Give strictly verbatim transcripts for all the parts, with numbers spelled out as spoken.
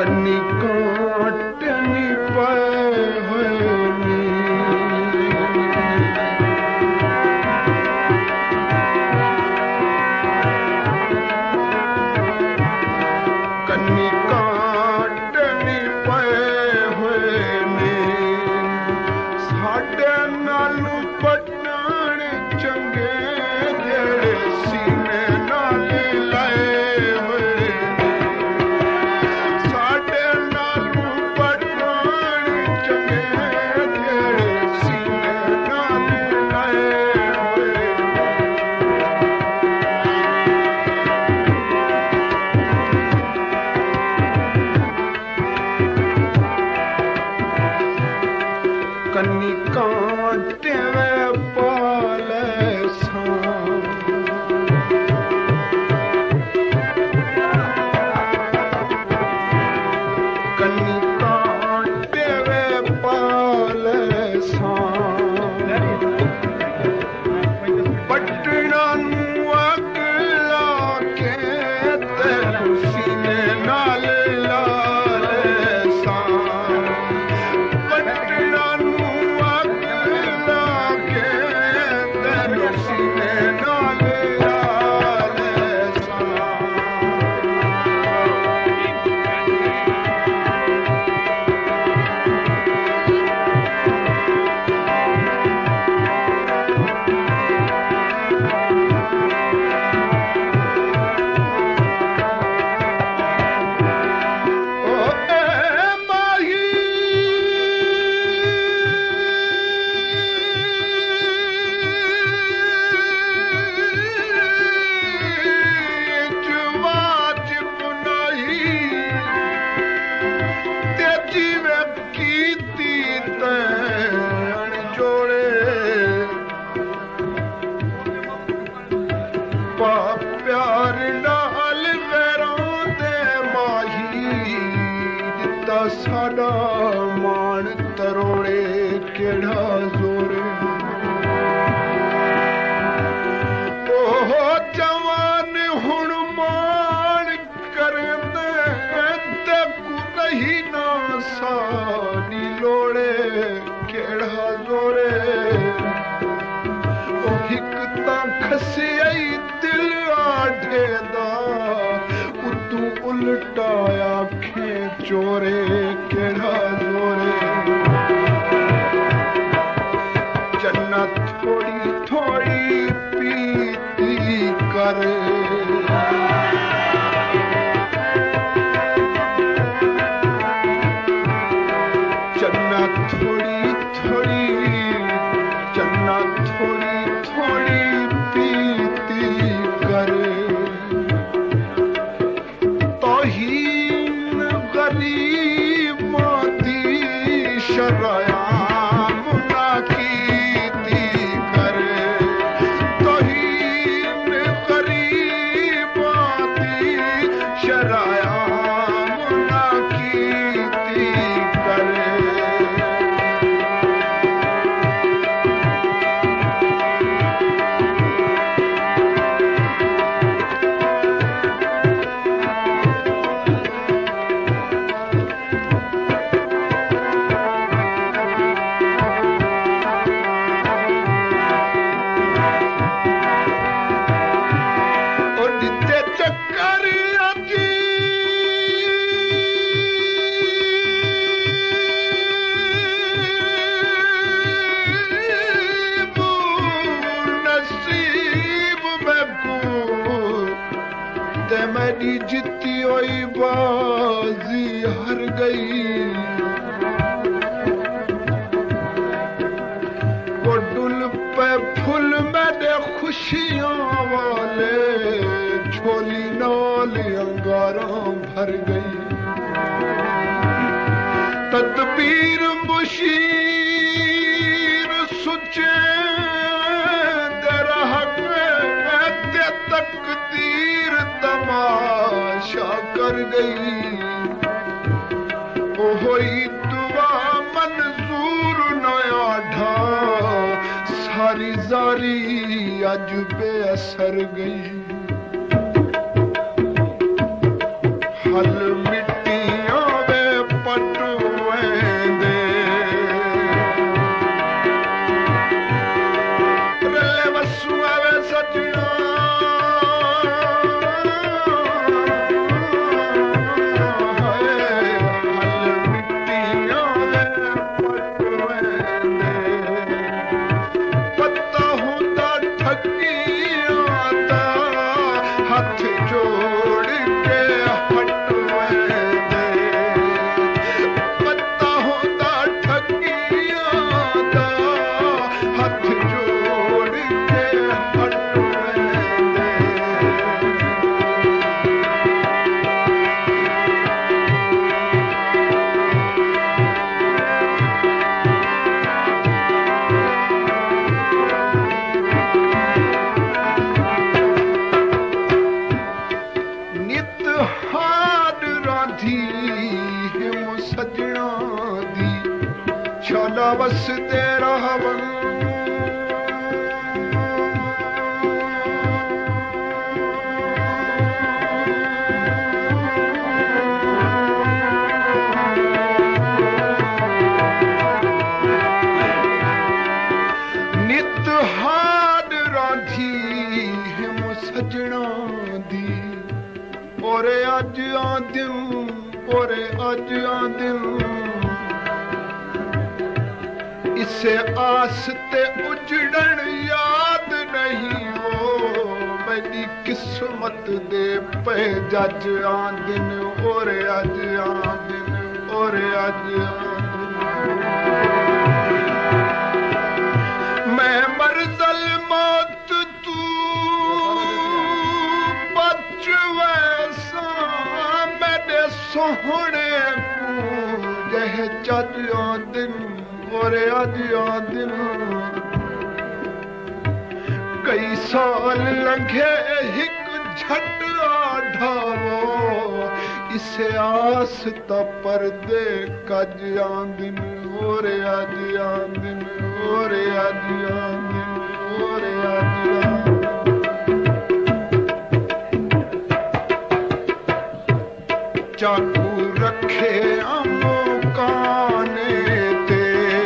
कन्नी काटनी पाए हुए कन्नी काटनी पाए हुए ने साडे नालू पटन चंगे जेड़े सीने नाल लाए हुए साडे नालू पटन चंगे जेड़े सीने नाल लाए हुए कन्नी कांटे में पाले सां कन्नी कांटे में पाले सां पटना नू अग लाके तेनू सीने नाल ला ले सां पटना नू अग लाके तेनू सीने नाल ला ले सां ओ ए माही वाजिब नहीं ते जीवे कीती तैन जोड़े पा प्यार नाल वैरों दे माही दिता साडा मान तरोड़े केड़ा जोरे ओह जवान हुण मान करदे ते कुरही ना सानी लोड़े केड़ा जोरे ओ हिक तां खसियाई दिल आढे दा उतू उल्टाया खे चोरे केड़ा जोरे जन्नत थोड़ी थोड़ी पीती कर जन्नत थोड़ी थोड़ी जन्नत थोड़ी थोड़ी पीती कर तौहीन गरीब दी शरायाम ना कीती कर तौहीन गरीब दी शरायाम ना कीती कर उड़ते चक्कर अजीब नसीब में को ते मेरी जीती हुई बाजी हार गई वो डुल पे फुल मेरे खुशियों वाले झोली नाल अंगारां भर गई तदबीर मुशीर सुचे दरा ते तकदीर तमाशा कर गई ओ होई दुआ मंजूर नया ढा सारी जारी अज बेअसर गई हल मिट्टियां वसदे रहवन नित हाड राधी हिम सजना दी ओरे अज आदिम ओरे अज आदिम इसे आस ते उजड़न याद नहीं हो मेरी किस्मत दे पे जज आदिन ओरे अज आदिन ओरे अज मैं मरदल मौत तू बच वैसा मेरे सोहने को जह जज आदिन ओरे अज आदिन कई साल लंघे हिक झट आढ़ावो इसे आस त परदे कज आदिन ओरे अज आदिन ओरे अज आदिन ओरे अज चाकू रखे आमो काने ते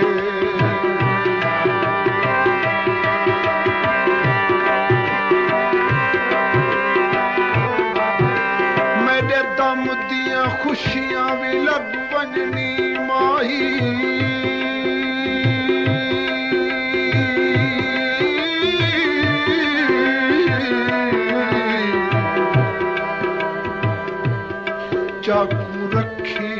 मेरे दम दियां खुशियां भी लग वजनी माही चाकू रखे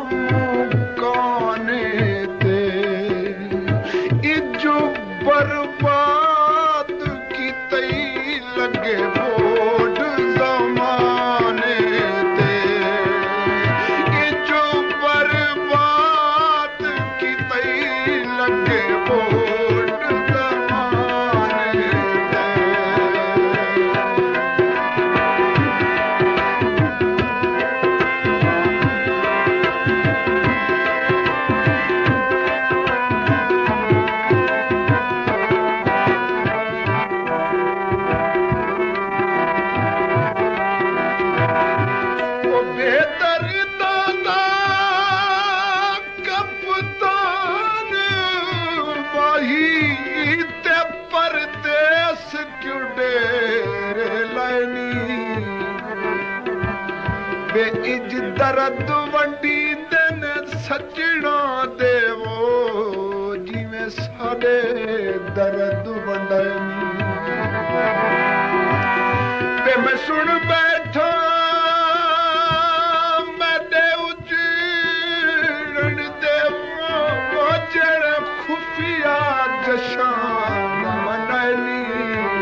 काने ते इजो बर्बाद की तई लगे बोड जमाने ते इजो बर्बाद की तई लगे बोड जमाने ते इज दर्द वंडी दिन सजना देवो जिवें साडे दर्द वंडनी ते मैं सुन बैठा मैडे उजड़न देवो जड़ खुफिया जशान मनैली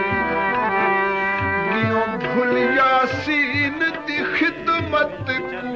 गियों भूल यासीन दी खिदमत को